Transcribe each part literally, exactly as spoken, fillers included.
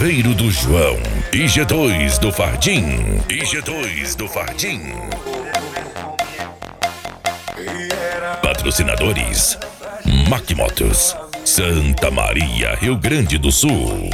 Chaveiro do João e G dois do Fardim. E G dois do Fardim. Patrocinadores: Mac Motos, Santa Maria, Rio Grande do Sul.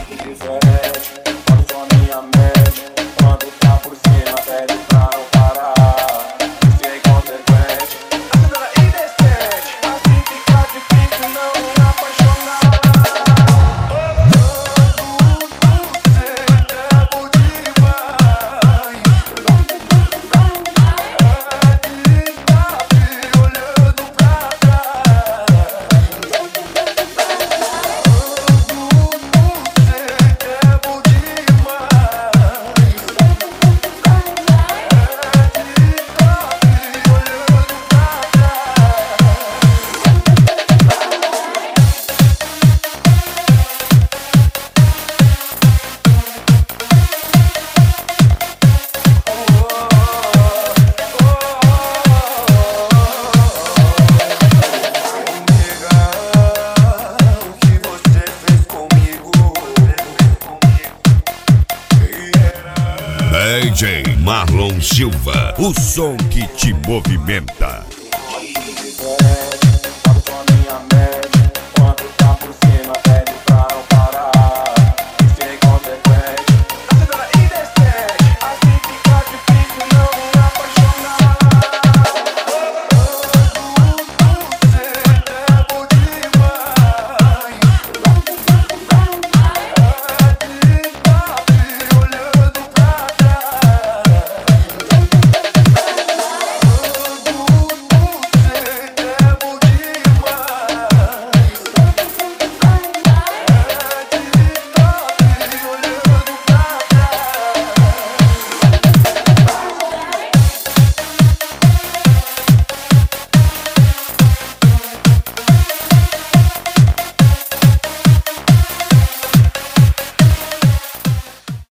D J Marlon Silva, o som que te movimenta.